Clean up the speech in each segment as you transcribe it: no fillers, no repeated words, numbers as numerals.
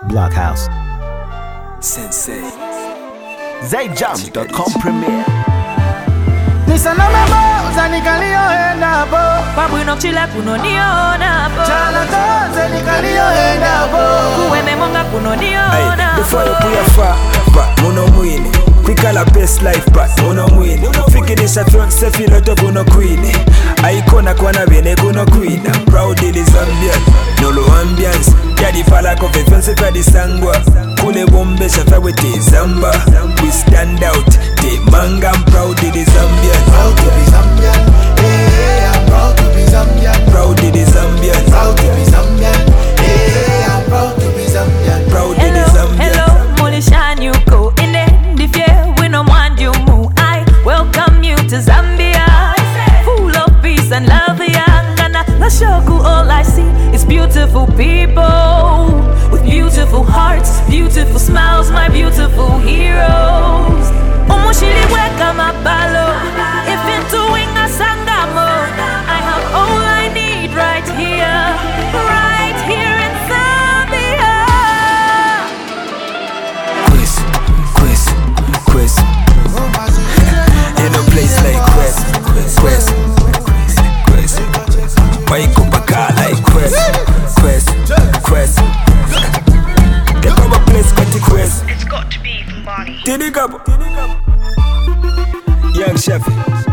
Blockhouse. Sensei. ZayJam.com premiere. Listen na memo, zanikali enda bo. Babu inokchila kunoniona bo. Chalata, zanikali enda bo. Kuweme monga kunoniona bo. Before you put your far, but mono mwini. Quick all a best life, but mono mwini. Fikirisha front sefi loto kuno queen. Aikona kwana bene kuno queen. I'm proud it is Zambian, nolo ambience. Yadi fala kofe fense fa di sangwa. Kule bombe shafa wete zamba. We stand out, te manga. I'm proud it is Zambian. Proud to be Zambian, hey, I'm proud to be Zambian. Proud it is Zambian. Proud to be Zambian, hey, I'm proud to be Zambian. Proud it is Zambian. Hello, Molishan, you go in there. If yeah, we no want you move. I welcome you to Zambia, full of peace and love. Yangana, Lashoku, all I see is beautiful people with beautiful hearts, beautiful smiles, my beautiful heroes. Omoshili weka mabalo, if into winga sangamo, I have all I need right here in Zambia. Quiz. In a place like Quest. Wake up a car like Quest. They come a place called Quest. It's got to be from Barney. Diddy Gabo. Young chef.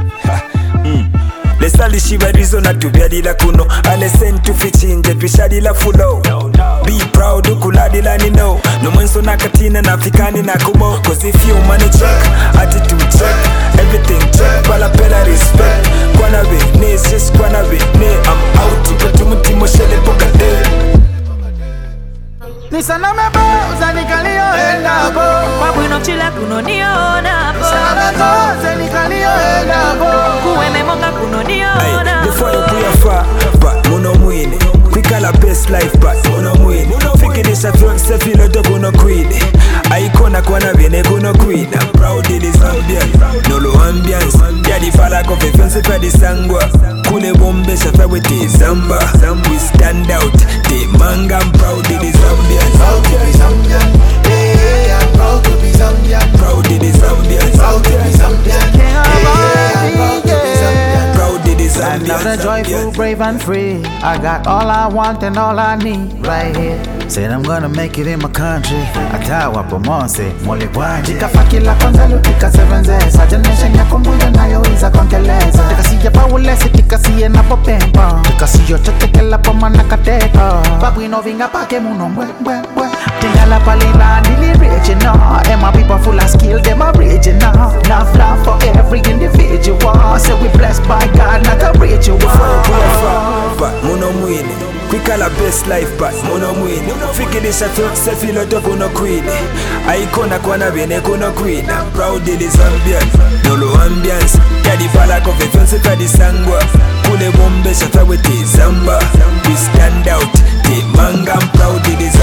Lesali shiva rizona tubyalila kuno. Alesen tufichinje twishalila fulo. Be proud ukuladila nino. No mwenso nakatina na fikani na kumo. Cause if you money check, attitude check, everything check. Palapela respect. Kwana be ne, sis kwana be ne. I'm out ikatumuti moshele pokade. Listen na memo, zanikali enda bo. Babu inokchila kunoniona bo. Chalata, zanikali enda bo. Kuweme monga kunoniona bo. Before you put your far, but mono mwini. Quick all a best life, but mono mwini. Fikirisha front sefi loto kuno queen. Aikona kwana bene kuno queen. I'm proud it is Zambian, nolo ambience. Yadi fala kofe fense fa di sangwa. Kule bombe shafa wete zamba. We stand out, te manga. I'm proud it is Zambian. Proud to be Zambian, hey, I'm proud to be Zambian. Proud it is Zambian. Proud to be Zambian, hey, I'm proud to be Zambian. Proud it is I'm Zambian. the joyful, brave and free. I got all I want and all I need right here. Said I'm gonna make it in my country. Atawa Pomose, Mole Bwaji. Tikafakila konzalo, tika sevenze. Sajanesha nyakumbuyo nayo iza konkeleza. Tikasiya pawulesi, tikasiye na popempa. Tikasiyo chatekela pomana kateka. Babu inovinga pake muno mbwe. Tingala palila nili regional. And my people full of skill, them are regional. Love for every individual. Say we blessed by God, not a ritual. But mono mwini. Quick all a best life, but mono mwini. Fikirisha front sefi loto kuno queen. Aikona kwana bene kuno queen. I'm proud it is Zambian, nolo ambience. Yadi fala kofe fense fa di sangwa. Kule bombe shafa wete zamba. We stand out, te manga. I'm proud it is